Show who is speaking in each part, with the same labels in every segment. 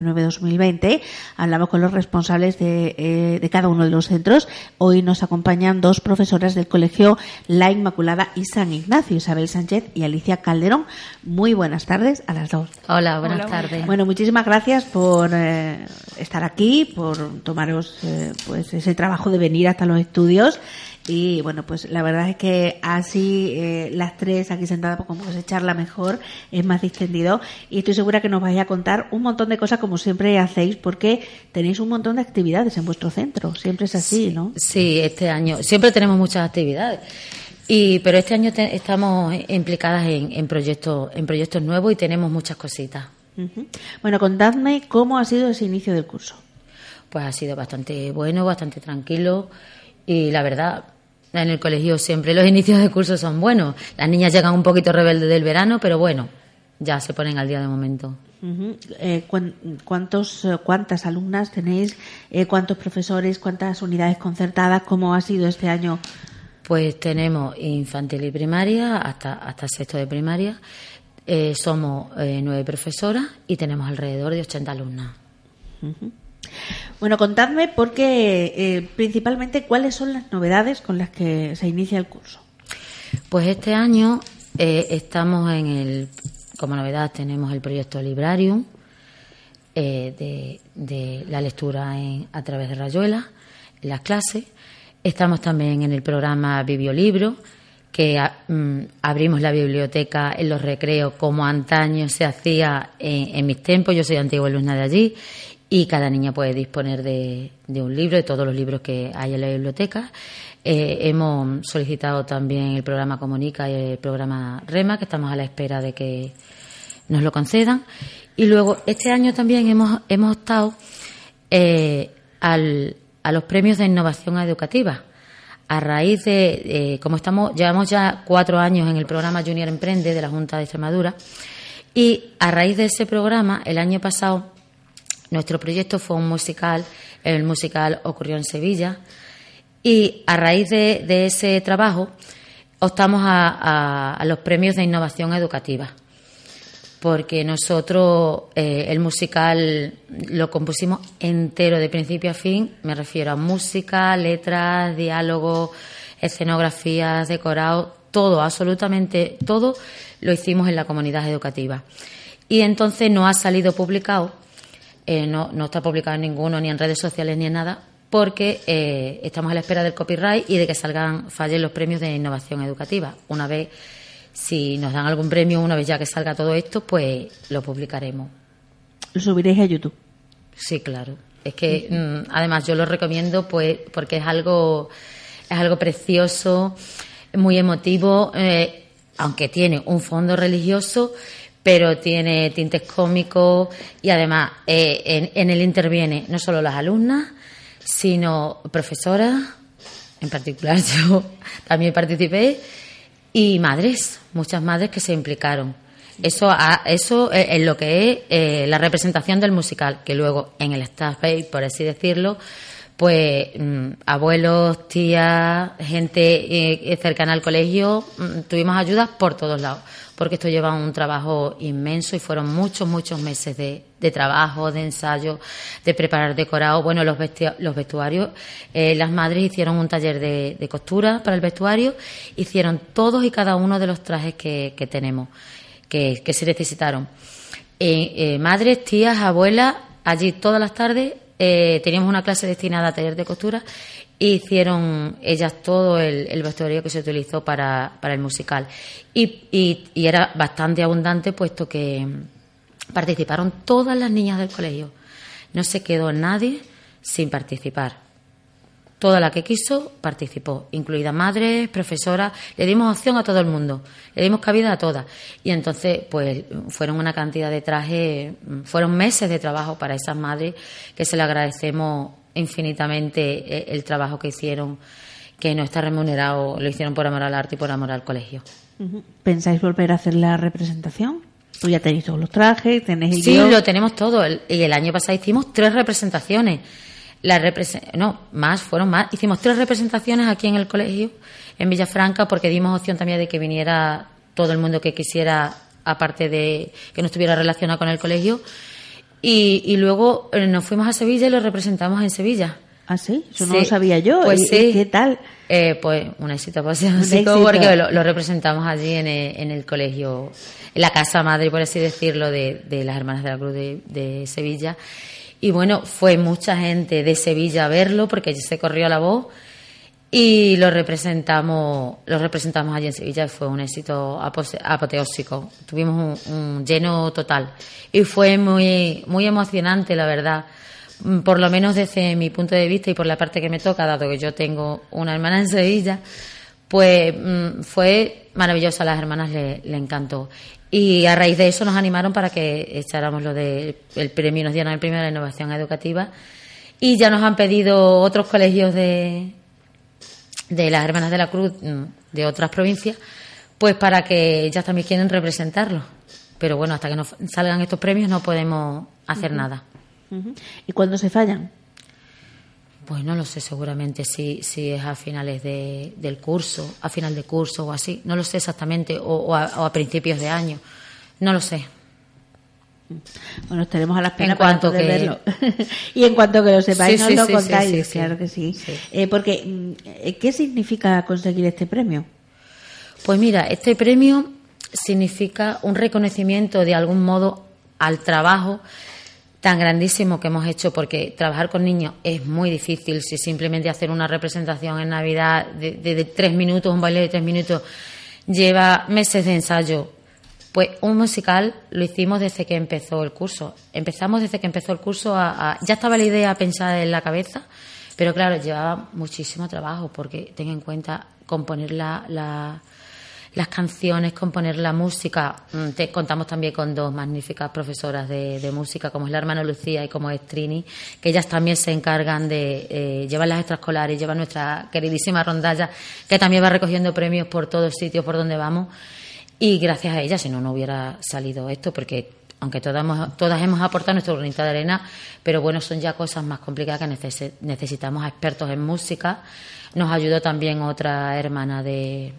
Speaker 1: 2020. Hablamos con los responsables de cada uno de los centros. Hoy nos acompañan dos profesoras del Colegio La Inmaculada y San Ignacio, Isabel Sánchez y Alicia Calderón. Muy buenas tardes a las dos.
Speaker 2: Hola, buenas tardes.
Speaker 1: Bueno, muchísimas gracias por estar aquí, por tomaros pues ese trabajo de venir hasta los estudios. Y bueno, pues la verdad es que así las tres aquí sentadas, pues como se charla mejor, es más distendido, y estoy segura que nos vais a contar un montón de cosas como siempre hacéis, porque tenéis un montón de actividades en vuestro centro, siempre es así,
Speaker 2: sí,
Speaker 1: ¿no?
Speaker 2: Sí, este año siempre tenemos muchas actividades, pero este año estamos implicadas en proyectos nuevos y tenemos muchas cositas.
Speaker 1: Uh-huh. Bueno, contadme cómo ha sido ese inicio del curso.
Speaker 2: Pues ha sido bastante bueno, bastante tranquilo. Y la verdad, en el colegio siempre los inicios de curso son buenos. Las niñas llegan un poquito rebeldes del verano, pero bueno, ya se ponen al día de momento.
Speaker 1: Uh-huh. ¿Cuántas alumnas tenéis? ¿Cuántos profesores? ¿Cuántas unidades concertadas? ¿Cómo ha sido este año?
Speaker 2: Pues tenemos infantil y primaria hasta sexto de primaria. Somos 9 profesoras y tenemos alrededor de 80 alumnas.
Speaker 1: Uh-huh. Bueno, contadme porque principalmente cuáles son las novedades con las que se inicia el curso.
Speaker 2: Pues este año estamos como novedad tenemos el proyecto Librarium de la lectura a través de rayuelas en las clases. Estamos también en el programa Bibliolibro, que abrimos la biblioteca en los recreos como antaño se hacía en mis tiempos. Yo soy antigua alumna de allí. Y cada niña puede disponer de un libro, de todos los libros que hay en la biblioteca. Hemos solicitado también el programa Comunica y el programa Rema, que estamos a la espera de que nos lo concedan. Y luego, este año también hemos optado a los premios de innovación educativa. A raíz llevamos ya 4 años en el programa Junior Emprende de la Junta de Extremadura. Y a raíz de ese programa, el año pasado, nuestro proyecto fue un musical. El musical ocurrió en Sevilla y a raíz de ese trabajo optamos a los premios de innovación educativa, porque nosotros el musical lo compusimos entero de principio a fin. Me refiero a música, letras, diálogos, escenografías, decorado, todo, absolutamente todo lo hicimos en la comunidad educativa. Y entonces no ha salido publicado. No está publicado en ninguno, ni en redes sociales ni en nada, porque estamos a la espera del copyright y de que fallen los premios de innovación educativa. Una vez, si nos dan algún premio, una vez ya que salga todo esto, pues lo publicaremos.
Speaker 1: ¿Lo subiréis a YouTube?
Speaker 2: Sí, claro. Es que además yo lo recomiendo pues porque es algo precioso, muy emotivo, aunque tiene un fondo religioso, pero tiene tintes cómicos y además en él interviene no solo las alumnas, sino profesoras, en particular yo también participé, y madres, muchas madres que se implicaron. Eso es lo que es la representación del musical, que luego en el staff base, por así decirlo, pues abuelos, tías, gente cercana al colegio, tuvimos ayudas por todos lados, porque esto lleva un trabajo inmenso y fueron muchos meses de trabajo, de ensayo, de preparar decorado. Bueno, los vestuarios, las madres hicieron un taller de costura para el vestuario, hicieron todos y cada uno de los trajes que tenemos, que se necesitaron. Madres, tías, abuelas, allí todas las tardes. Teníamos una clase destinada a taller de costura y hicieron ellas todo el vestuario que se utilizó para el musical. Y era bastante abundante, puesto que participaron todas las niñas del colegio. No se quedó nadie sin participar. Toda la que quiso participó, incluidas madres, profesoras. Le dimos opción a todo el mundo, le dimos cabida a todas. Y entonces, pues, fueron una cantidad de trajes, fueron meses de trabajo para esas madres, que se le agradecemos infinitamente el trabajo que hicieron, que no está remunerado, lo hicieron por amor al arte y por amor al colegio.
Speaker 1: ¿Pensáis volver a hacer la representación? Pues ya tenéis todos los trajes, tenéis el
Speaker 2: Sí,
Speaker 1: guión.
Speaker 2: lo tenemos todo. Y el año pasado hicimos 3 representaciones. Fueron más. Hicimos 3 representaciones aquí en el colegio, en Villafranca, porque dimos opción también de que viniera todo el mundo que quisiera, aparte de que no estuviera relacionado con el colegio. Y luego nos fuimos a Sevilla y lo representamos en Sevilla.
Speaker 1: ¿Ah, sí? Eso no lo sabía yo.
Speaker 2: Pues sí.
Speaker 1: ¿Qué tal?
Speaker 2: Pues un éxito, porque lo representamos allí en el colegio, en la casa madre, por así decirlo, de las Hermanas de la Cruz de Sevilla. Y bueno, fue mucha gente de Sevilla a verlo porque se corrió la voz y lo representamos allí en Sevilla y fue un éxito apoteósico. Tuvimos un lleno total y fue muy, muy emocionante, la verdad. Por lo menos desde mi punto de vista y por la parte que me toca, dado que yo tengo una hermana en Sevilla, pues fue maravilloso, a las hermanas le encantó. Y a raíz de eso nos animaron para que echáramos lo del premio, nos dieron el premio de la innovación educativa. Y ya nos han pedido otros colegios de las Hermanas de la Cruz de otras provincias, pues para que ellas también quieren representarlo. Pero bueno, hasta que nos salgan estos premios no podemos hacer nada.
Speaker 1: ¿Y cuándo se fallan?
Speaker 2: Pues no lo sé, seguramente si es a finales del curso, a final de curso o así. No lo sé exactamente, o a principios de año. No lo sé.
Speaker 1: Bueno, estaremos a la espera para poder verlo. Y en cuanto que lo sepáis, nos lo contáis. Claro que sí. Porque, ¿qué significa conseguir este premio?
Speaker 2: Pues mira, este premio significa un reconocimiento de algún modo al trabajo tan grandísimo que hemos hecho, porque trabajar con niños es muy difícil. Si simplemente hacer una representación en Navidad de 3 minutos, un baile de 3 minutos, lleva meses de ensayo. Pues un musical lo hicimos desde que empezó el curso. Empezamos desde que empezó el curso ya estaba la idea pensada en la cabeza, pero claro, llevaba muchísimo trabajo, porque ten en cuenta componer las canciones, componer la música. Contamos también con 2 magníficas profesoras de música, como es la hermana Lucía y como es Trini, que ellas también se encargan de llevar las extraescolares, llevar nuestra queridísima rondalla, que también va recogiendo premios por todos sitios por donde vamos. Y gracias a ellas, si no, no hubiera salido esto, porque aunque todas hemos aportado nuestro granito de arena, pero bueno, son ya cosas más complicadas que necesitamos a expertos en música. Nos ayudó también otra hermana de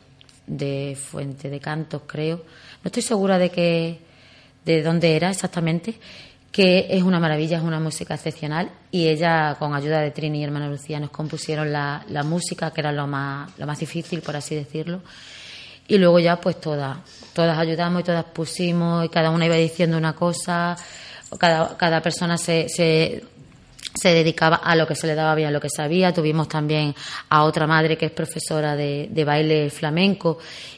Speaker 2: Fuente de Cantos, creo. No estoy segura de dónde era exactamente, que es una maravilla, es una música excepcional, y ella, con ayuda de Trini y hermana Lucía, nos compusieron la música, que era lo más difícil, por así decirlo. Y luego ya pues todas ayudamos y todas pusimos, y cada una iba diciendo una cosa, cada persona se dedicaba a lo que se le daba bien, a lo que sabía. Tuvimos también a otra madre que es profesora de baile flamenco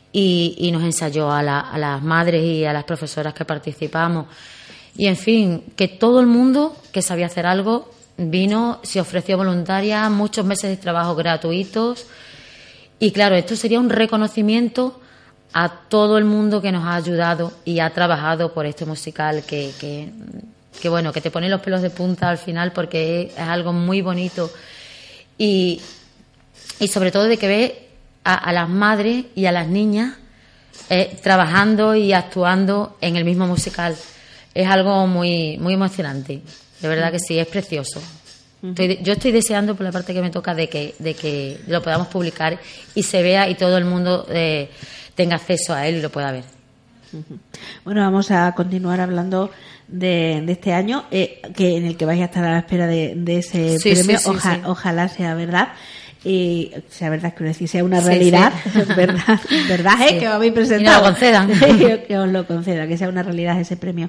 Speaker 2: y nos ensayó a las madres y a las profesoras que participamos. Y en fin, que todo el mundo que sabía hacer algo vino, se ofreció voluntaria, muchos meses de trabajo gratuitos. Y claro, esto sería un reconocimiento a todo el mundo que nos ha ayudado y ha trabajado por este musical que bueno, que te pone los pelos de punta al final, porque es algo muy bonito y sobre todo de que ve a las madres y a las niñas trabajando y actuando en el mismo musical. Es algo muy, muy emocionante, de verdad que sí, es precioso. Yo estoy deseando, por la parte que me toca, de que lo podamos publicar y se vea y todo el mundo tenga acceso a él y lo pueda ver.
Speaker 1: Bueno, vamos a continuar hablando de este año, que en el que vais a estar a la espera de ese premio. Ojalá sea verdad. Y sea verdad, quiero decir, sea una realidad, verdad que os habéis presentado.
Speaker 2: Y nos lo concedan.
Speaker 1: Que os lo conceda, que sea una realidad ese premio.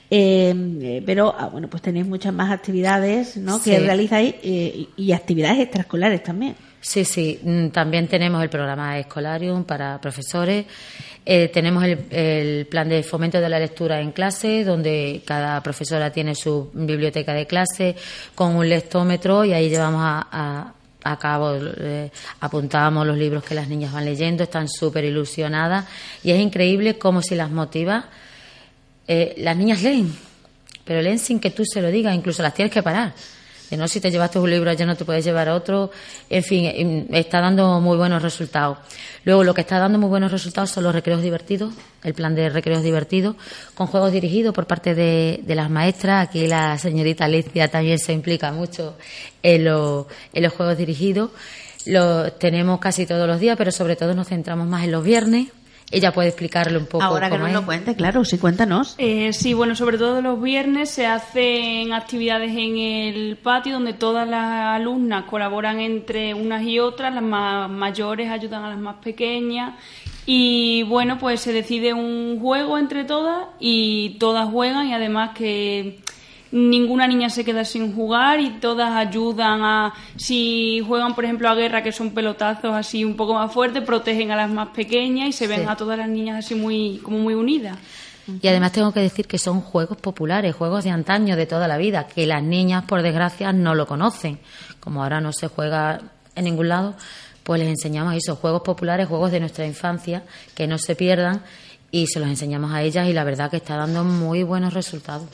Speaker 1: Pero, bueno, pues tenéis muchas más actividades, ¿no? Que realizáis, y actividades extraescolares también.
Speaker 2: Sí, también tenemos el programa Escolarium para profesores. Tenemos el plan de fomento de la lectura en clase, donde cada profesora tiene su biblioteca de clase con un lectómetro, y ahí llevamos a cabo, apuntábamos los libros que las niñas van leyendo, están súper ilusionadas y es increíble cómo, si las motiva, las niñas leen, pero leen sin que tú se lo digas, incluso las tienes que parar. De no, si te llevaste un libro ya no te puedes llevar otro. En fin, está dando muy buenos resultados. Luego, lo que está dando muy buenos resultados son los recreos divertidos, el plan de recreos divertidos, con juegos dirigidos por parte de las maestras. Aquí la señorita Alicia también se implica mucho en los juegos dirigidos. Los tenemos casi todos los días, pero sobre todo nos centramos más en los viernes, ella puede explicarle un poco.
Speaker 1: Ahora que nos lo cuente, claro, sí, cuéntanos.
Speaker 3: Sí, bueno, sobre todo los viernes se hacen actividades en el patio donde todas las alumnas colaboran entre unas y otras, las más mayores ayudan a las más pequeñas y bueno, pues se decide un juego entre todas y todas juegan y además que ninguna niña se queda sin jugar y todas ayudan a, si juegan por ejemplo a guerra, que son pelotazos así un poco más fuertes, protegen a las más pequeñas y se ven a todas las niñas así muy unidas.
Speaker 2: Y además tengo que decir que son juegos populares, juegos de antaño, de toda la vida, que las niñas por desgracia no lo conocen. Como ahora no se juega en ningún lado, pues les enseñamos esos juegos populares, juegos de nuestra infancia, que no se pierdan y se los enseñamos a ellas y la verdad que está dando muy buenos resultados.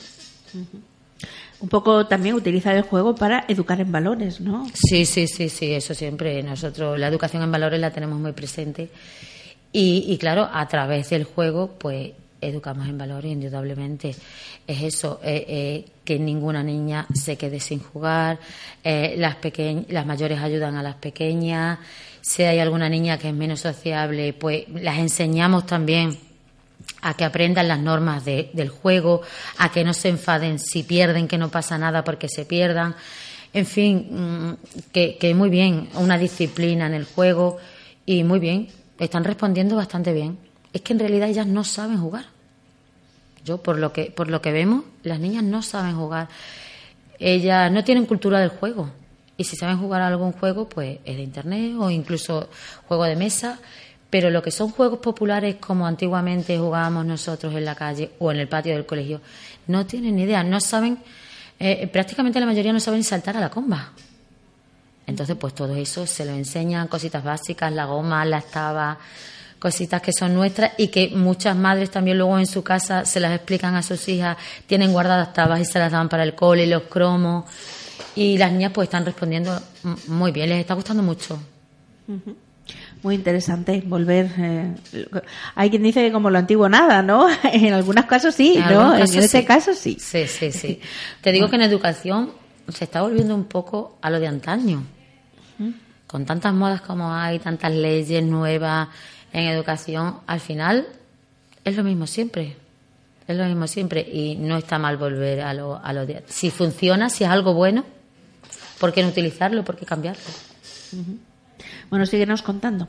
Speaker 1: Un poco también utilizar el juego para educar en valores, ¿no?
Speaker 2: Sí, eso siempre. Nosotros la educación en valores la tenemos muy presente y claro, a través del juego pues educamos en valores, indudablemente. Es eso, que ninguna niña se quede sin jugar, las mayores ayudan a las pequeñas, si hay alguna niña que es menos sociable, pues las enseñamos también a que aprendan las normas del juego, a que no se enfaden si pierden, que no pasa nada porque se pierdan. En fin, que muy bien, una disciplina en el juego y muy bien, están respondiendo bastante bien. Es que en realidad ellas no saben jugar. Yo, por lo que vemos, las niñas no saben jugar. Ellas no tienen cultura del juego. Y si saben jugar a algún juego, pues es de internet o incluso juego de mesa. Pero lo que son juegos populares como antiguamente jugábamos nosotros en la calle o en el patio del colegio, no tienen ni idea, no saben, prácticamente la mayoría no saben saltar a la comba. Entonces, pues todo eso se lo enseñan, cositas básicas, la goma, las tabas, cositas que son nuestras y que muchas madres también luego en su casa se las explican a sus hijas, tienen guardadas tabas y se las dan para el cole, los cromos, y las niñas pues están respondiendo muy bien, les está gustando mucho.
Speaker 1: Uh-huh. Muy interesante volver. Hay quien dice que como lo antiguo nada, ¿no? En algunos casos sí, ¿no? En este caso sí.
Speaker 2: Sí. Te digo que en educación se está volviendo un poco a lo de antaño. Con tantas modas como hay, tantas leyes nuevas en educación, al final es lo mismo siempre. Es lo mismo siempre y no está mal volver a lo de... Si funciona, si es algo bueno, ¿por qué no utilizarlo? ¿Por qué cambiarlo?
Speaker 1: Uh-huh. Bueno, síguenos contando.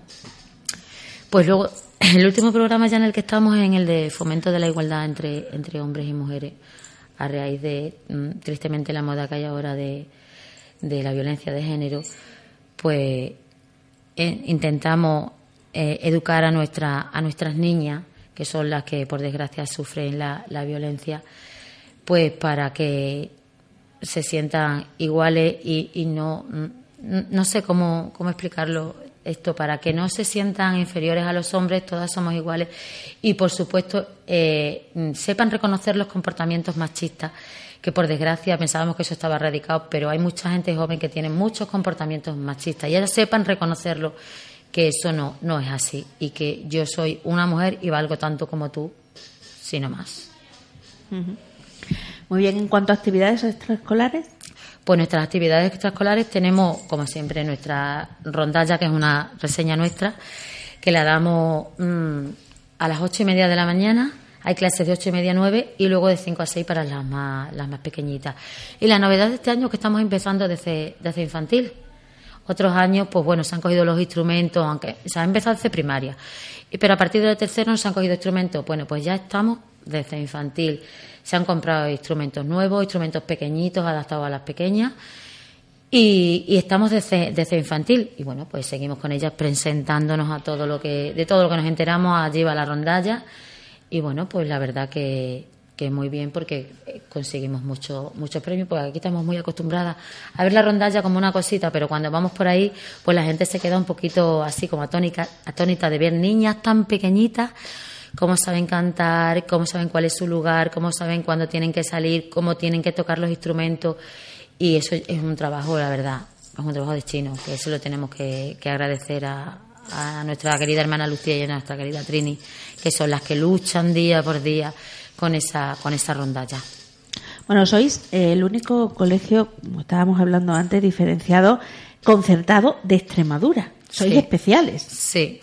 Speaker 2: Pues luego, el último programa ya en el que estamos es en el de fomento de la igualdad entre hombres y mujeres, a raíz de, tristemente, la moda que hay ahora de la violencia de género, pues intentamos educar a nuestras niñas, que son las que, por desgracia, sufren la violencia, pues para que se sientan iguales y no sé cómo explicarlo esto, para que no se sientan inferiores a los hombres, todas somos iguales y por supuesto sepan reconocer los comportamientos machistas, que por desgracia pensábamos que eso estaba erradicado, pero hay mucha gente joven que tiene muchos comportamientos machistas y ellas sepan reconocerlo, que eso no es así y que yo soy una mujer y valgo tanto como tú, sino más.
Speaker 1: Uh-huh. Muy bien, en cuanto a actividades extraescolares.
Speaker 2: Pues nuestras actividades extraescolares tenemos, como siempre, nuestra rondalla, que es una reseña nuestra, que la damos a las 8:30 de la mañana. Hay clases de 8:30 a 9 y luego de 5 a 6 para las más pequeñitas. Y la novedad de este año es que estamos empezando desde infantil. Otros años, pues bueno, se han cogido los instrumentos, aunque se ha empezado desde primaria. Pero a partir del tercero no se han cogido instrumentos. Bueno, pues ya estamos desde infantil. Se han comprado instrumentos nuevos, instrumentos pequeñitos, adaptados a las pequeñas. Y estamos desde infantil. Y bueno, pues seguimos con ellas presentándonos de todo lo que nos enteramos. Allí va la rondalla. Y bueno, pues la verdad que muy bien, porque conseguimos muchos premios, porque aquí estamos muy acostumbradas a ver la rondalla como una cosita, pero cuando vamos por ahí, pues la gente se queda un poquito así como atónita de ver niñas tan pequeñitas, cómo saben cantar, cómo saben cuál es su lugar, cómo saben cuándo tienen que salir, cómo tienen que tocar los instrumentos, y eso es un trabajo, la verdad, es un trabajo de chino, que eso lo tenemos que agradecer a nuestra querida hermana Lucía y a nuestra querida Trini, que son las que luchan día por día con esa rondalla.
Speaker 1: Bueno, sois el único colegio, como estábamos hablando antes, diferenciado, concertado de Extremadura. Sois especiales.
Speaker 2: Sí.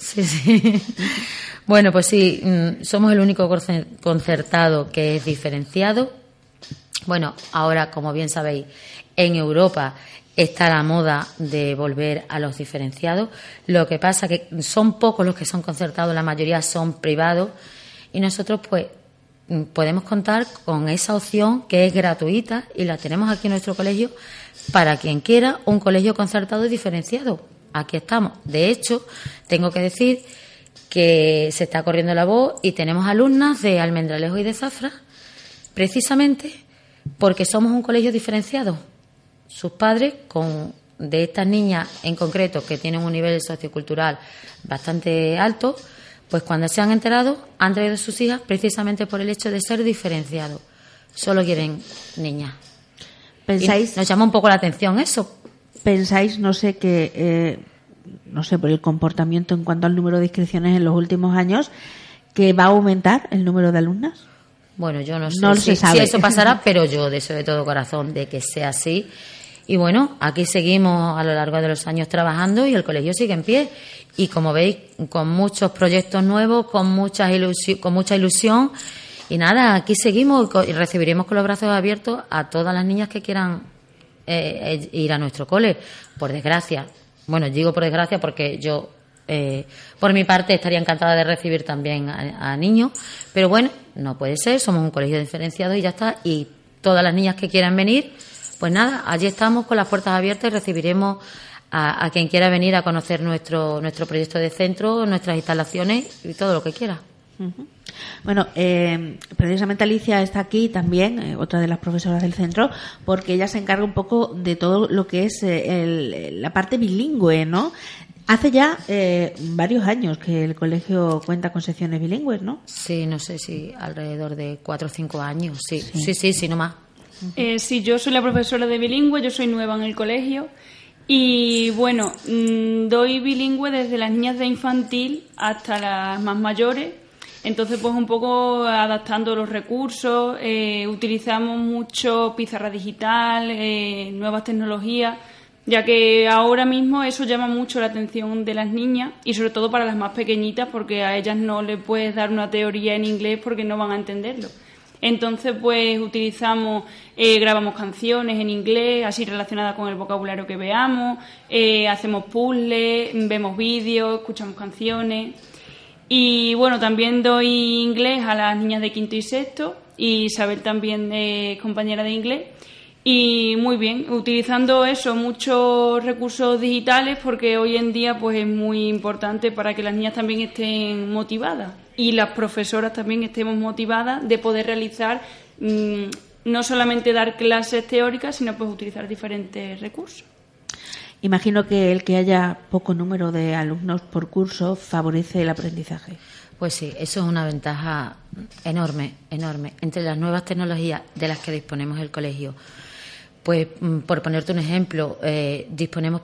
Speaker 2: Bueno, pues sí, somos el único concertado que es diferenciado. Bueno, ahora, como bien sabéis, en Europa está la moda de volver a los diferenciados. Lo que pasa que son pocos los que son concertados, la mayoría son privados, y nosotros pues podemos contar con esa opción que es gratuita y la tenemos aquí en nuestro colegio para quien quiera un colegio concertado y diferenciado. Aquí estamos. De hecho, tengo que decir que se está corriendo la voz y tenemos alumnas de Almendralejo y de Zafra, precisamente porque somos un colegio diferenciado. Sus padres, de estas niñas en concreto que tienen un nivel sociocultural bastante alto, pues cuando se han enterado han traído a sus hijas precisamente por el hecho de ser diferenciados. Solo quieren niñas.
Speaker 1: ¿Pensáis?
Speaker 2: Y nos llama un poco la atención eso.
Speaker 1: ¿Pensáis, no sé, por el comportamiento en cuanto al número de inscripciones en los últimos años, que va a aumentar el número de alumnas?
Speaker 2: Bueno, yo no sé
Speaker 1: se sabe.
Speaker 2: Si eso pasará, pero yo deseo de todo corazón de que sea así. Y bueno, aquí seguimos a lo largo de los años trabajando y el colegio sigue en pie. Y como veis, con muchos proyectos nuevos, con mucha ilusión. Y nada, aquí seguimos y recibiremos con los brazos abiertos a todas las niñas que quieran ir a nuestro cole. Por desgracia. Bueno, digo por desgracia porque yo, por mi parte, estaría encantada de recibir también a niños. Pero bueno, no puede ser, somos un colegio diferenciado y ya está. Y todas las niñas que quieran venir, pues nada, allí estamos con las puertas abiertas y recibiremos a quien quiera venir a conocer nuestro proyecto de centro, nuestras instalaciones y todo lo que quiera.
Speaker 1: Uh-huh. Bueno, precisamente Alicia está aquí también, otra de las profesoras del centro, porque ella se encarga un poco de todo lo que es la parte bilingüe, ¿no? Hace ya varios años que el colegio cuenta con secciones bilingües, ¿no?
Speaker 2: Sí, no sé si alrededor de 4 o 5 años, sí, no más.
Speaker 3: Sí, yo soy la profesora de bilingüe, yo soy nueva en el colegio y bueno, doy bilingüe desde las niñas de infantil hasta las más mayores. Entonces, pues un poco adaptando los recursos, utilizamos mucho pizarra digital, nuevas tecnologías, ya que ahora mismo eso llama mucho la atención de las niñas y sobre todo para las más pequeñitas, porque a ellas no les puedes dar una teoría en inglés porque no van a entenderlo. Entonces, pues utilizamos, grabamos canciones en inglés, así relacionadas con el vocabulario que veamos, hacemos puzzles, vemos vídeos, escuchamos canciones. Y bueno, también doy inglés a las niñas de quinto y sexto, y Isabel también es compañera de inglés. Y muy bien, utilizando eso, muchos recursos digitales, porque hoy en día pues es muy importante para que las niñas también estén motivadas y las profesoras también estemos motivadas de poder realizar, no solamente dar clases teóricas, sino pues utilizar diferentes recursos.
Speaker 1: Imagino que el que haya poco número de alumnos por curso favorece el aprendizaje.
Speaker 2: Pues sí, eso es una ventaja enorme. Entre las nuevas tecnologías de las que disponemos el colegio, pues por ponerte un ejemplo, disponemos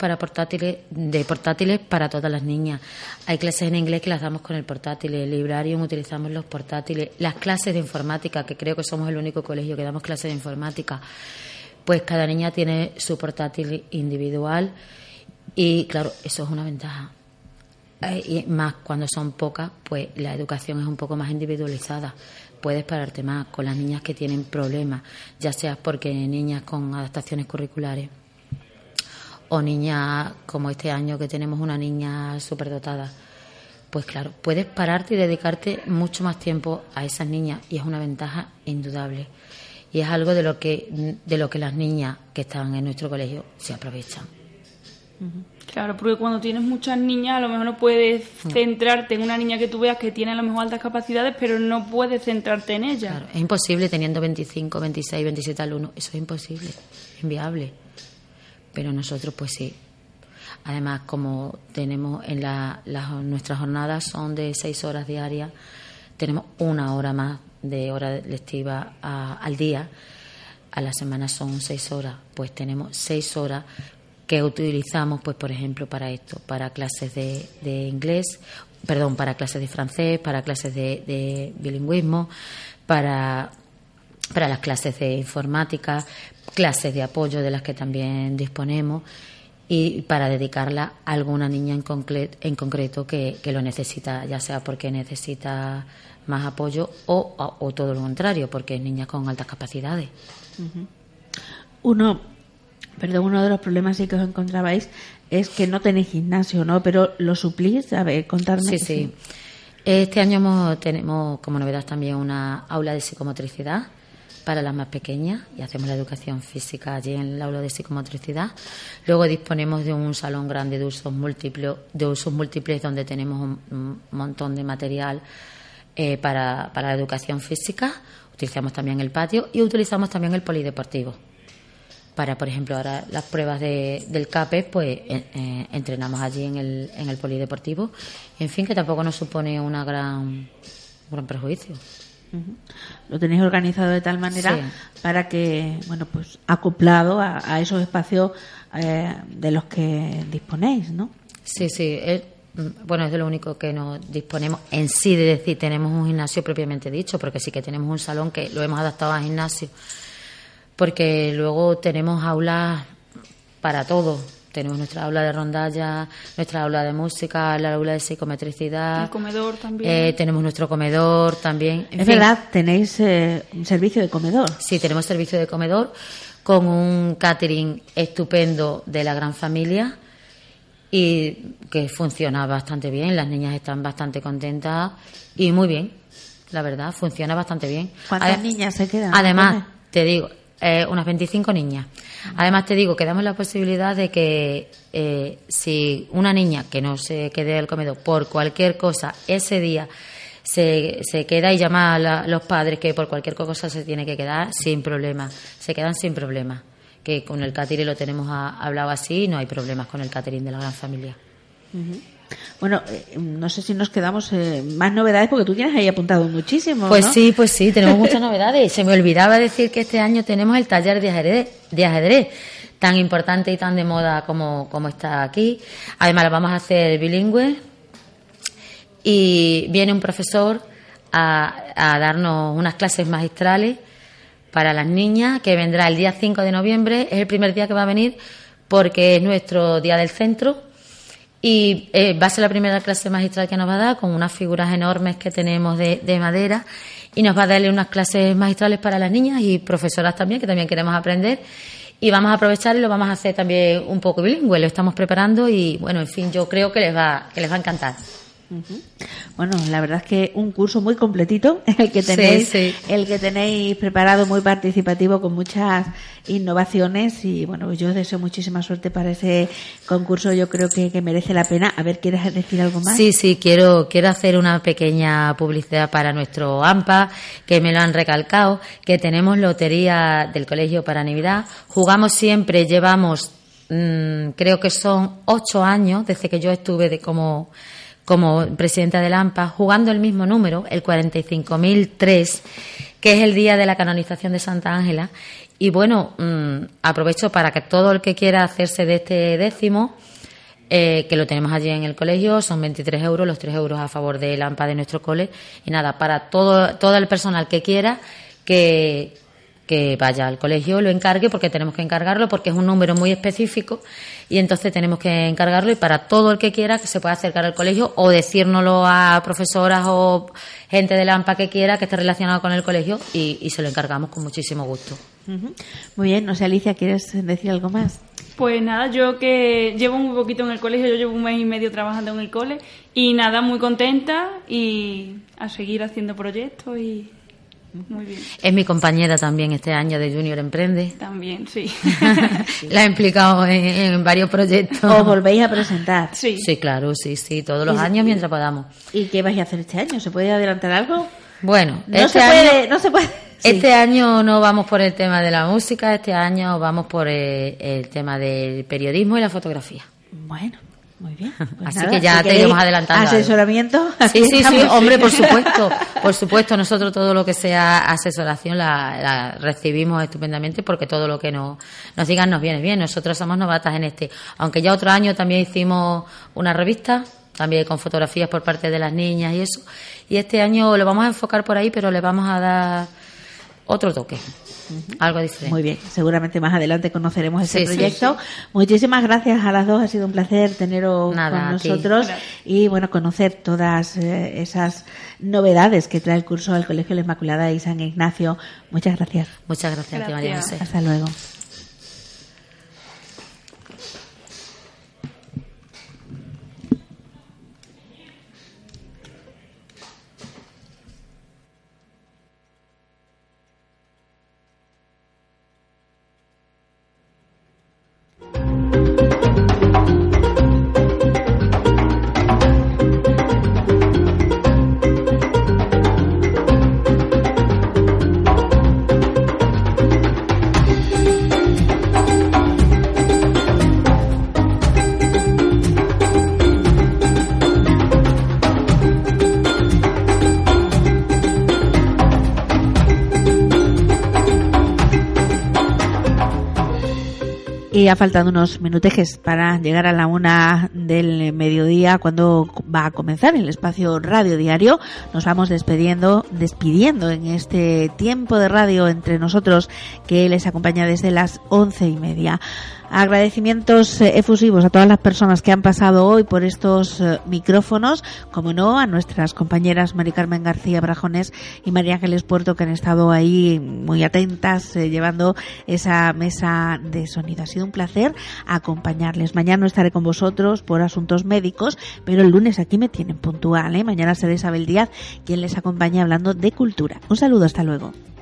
Speaker 2: de portátiles para todas las niñas. Hay clases en inglés que las damos con el portátil, el librarium utilizamos los portátiles, las clases de informática, que creo que somos el único colegio que damos clases de informática. Pues cada niña tiene su portátil individual y, claro, eso es una ventaja. Y más cuando son pocas, pues la educación es un poco más individualizada. Puedes pararte más con las niñas que tienen problemas, ya sea porque niñas con adaptaciones curriculares o niñas como este año que tenemos una niña superdotada. Pues claro, puedes pararte y dedicarte mucho más tiempo a esas niñas y es una ventaja indudable. Y es algo de lo que las niñas que están en nuestro colegio se aprovechan.
Speaker 3: Claro, porque cuando tienes muchas niñas a lo mejor no puedes centrarte en una niña que tú veas que tiene a lo mejor altas capacidades, pero no puedes centrarte en ella.
Speaker 2: Claro, es imposible teniendo 25, 26, 27 alumnos, eso es imposible, inviable. Pero nosotros pues sí. Además, como tenemos nuestras jornadas son de 6 horas diarias, tenemos 1 hora más de hora lectiva al día. A la semana son 6 horas, pues tenemos 6 horas que utilizamos, pues por ejemplo, para esto, para clases de inglés, para clases de francés, para clases de bilingüismo, para las clases de informática, clases de apoyo de las que también disponemos. y para dedicarla a alguna niña en concreto que lo necesita, ya sea porque necesita más apoyo o todo lo contrario, porque es niña con altas capacidades.
Speaker 1: Uno de los problemas sí que os encontrabais es que no tenéis gimnasio, ¿no? Pero lo suplís, a ver, contadme.
Speaker 2: Sí. Este año tenemos como novedad también una aula de psicomotricidad para las más pequeñas y hacemos la educación física allí en el aula de psicomotricidad. Luego disponemos de un salón grande de usos múltiples donde tenemos un montón de material para la educación física. Utilizamos también el patio y utilizamos también el polideportivo. Para, por ejemplo, ahora las pruebas del CAPES, pues entrenamos allí en el polideportivo. En fin, que tampoco nos supone un gran perjuicio.
Speaker 1: Lo tenéis organizado de tal manera para que, bueno, pues acoplado a esos espacios de los que disponéis, ¿no?
Speaker 2: Sí. Bueno, es de lo único que nos disponemos en sí, de decir, tenemos un gimnasio propiamente dicho, porque sí que tenemos un salón que lo hemos adaptado a gimnasio. Porque luego tenemos aulas para todo. Tenemos nuestra aula de rondalla, nuestra aula de música, la aula de psicometricidad.
Speaker 3: El comedor también.
Speaker 2: Tenemos nuestro comedor también.
Speaker 1: Es verdad, tenéis un servicio de comedor.
Speaker 2: Sí, tenemos servicio de comedor con un catering estupendo de la gran familia y que funciona bastante bien. Las niñas están bastante contentas y muy bien, la verdad, funciona bastante bien.
Speaker 1: ¿Cuántas niñas se quedan?
Speaker 2: Además, te digo, unas 25 niñas. Además, te digo que damos la posibilidad de que si una niña que no se quede al comedor por cualquier cosa ese día se queda y llama a los padres que por cualquier cosa se tiene que quedar, sin problema. Se quedan sin problema. Que con el catering lo tenemos hablado así y no hay problemas con el catering de la gran familia.
Speaker 1: Bueno, no sé si nos quedamos más novedades porque tú tienes ahí apuntado muchísimo,
Speaker 2: Pues
Speaker 1: ¿no?
Speaker 2: sí, tenemos muchas novedades. Se me olvidaba decir que este año tenemos el taller de ajedrez tan importante y tan de moda como está aquí. Además, lo vamos a hacer bilingüe y viene un profesor a darnos unas clases magistrales para las niñas, que vendrá el día 5 de noviembre. Es el primer día que va a venir porque es nuestro día del centro. Y va a ser la primera clase magistral que nos va a dar, con unas figuras enormes que tenemos de madera, y nos va a darle unas clases magistrales para las niñas y profesoras también, que también queremos aprender, y vamos a aprovechar y lo vamos a hacer también un poco bilingüe, lo estamos preparando y, bueno, en fin, yo creo que les va a encantar.
Speaker 1: Bueno, la verdad es que un curso muy completito el que tenéis preparado, muy participativo, con muchas innovaciones, y bueno, yo os deseo muchísima suerte para ese concurso. Yo creo que merece la pena. A ver, ¿quieres decir algo más?
Speaker 2: Sí, quiero hacer una pequeña publicidad para nuestro AMPA, que me lo han recalcado, que tenemos lotería del colegio para Navidad. Jugamos siempre, llevamos creo que son 8 años desde que yo estuve como presidenta del AMPA, jugando el mismo número, el 45.003, que es el día de la canonización de Santa Ángela. Y bueno, aprovecho para que todo el que quiera hacerse de este décimo, que lo tenemos allí en el colegio, son 23 euros, los 3 euros a favor del AMPA de nuestro cole. Y nada, para todo el personal que quiera que vaya al colegio, lo encargue, porque tenemos que encargarlo, porque es un número muy específico y entonces tenemos que encargarlo, y para todo el que quiera que se pueda acercar al colegio o decírnoslo a profesoras o gente de la AMPA que quiera, que esté relacionado con el colegio, y se lo encargamos con muchísimo gusto.
Speaker 1: Muy bien, no sé, Alicia, ¿quieres decir algo más?
Speaker 3: Pues nada, yo que llevo muy poquito en el colegio, yo llevo 1 mes y medio trabajando en el cole, y nada, muy contenta y a seguir haciendo proyectos y... Muy bien.
Speaker 2: Es mi compañera también este año de Junior Emprende.
Speaker 3: También, sí.
Speaker 2: La he implicado en varios proyectos.
Speaker 1: ¿Os volvéis a presentar?
Speaker 3: Sí.
Speaker 2: Sí, claro, sí, todos los años mientras podamos.
Speaker 1: ¿Y qué vais a hacer este año? ¿Se puede adelantar algo?
Speaker 2: Bueno,
Speaker 1: no se puede.
Speaker 2: Este año no vamos por el tema de la música, este año vamos por el tema del periodismo y la fotografía.
Speaker 1: Bueno. Muy bien. Pues
Speaker 2: así
Speaker 1: nada,
Speaker 2: que ya te iremos adelantando.
Speaker 1: ¿Asesoramiento?
Speaker 2: Sí, hombre, por supuesto. Nosotros todo lo que sea asesoración la recibimos estupendamente, porque todo lo que nos digan nos viene bien. Nosotros somos novatas en este. Aunque ya otro año también hicimos una revista, también con fotografías por parte de las niñas y eso. Y este año lo vamos a enfocar por ahí, pero le vamos a dar otro toque, algo diferente.
Speaker 1: Muy bien, seguramente más adelante conoceremos ese proyecto.
Speaker 3: Sí.
Speaker 1: Muchísimas gracias a las dos, ha sido un placer teneros
Speaker 2: Nada,
Speaker 1: con
Speaker 2: a ti.
Speaker 1: nosotros y bueno, conocer todas esas novedades que trae el curso del Colegio de la Inmaculada de San Ignacio. Muchas gracias.
Speaker 2: Muchas gracias a ti, María José.
Speaker 1: Hasta luego. Y ha faltado unos minutejes para llegar a la 1 del mediodía, cuando va a comenzar el espacio Radio Diario. Nos vamos despidiendo en este tiempo de radio entre nosotros que les acompaña desde las 11:30. Agradecimientos efusivos a todas las personas que han pasado hoy por estos micrófonos, como no, a nuestras compañeras Mari Carmen García Brajones y María Ángeles Puerto, que han estado ahí muy atentas llevando esa mesa de sonido. Ha sido un placer acompañarles. Mañana no estaré con vosotros por asuntos médicos, pero el lunes aquí me tienen puntual, ¿eh? Mañana será Isabel Díaz quien les acompaña hablando de cultura. Un saludo, hasta luego.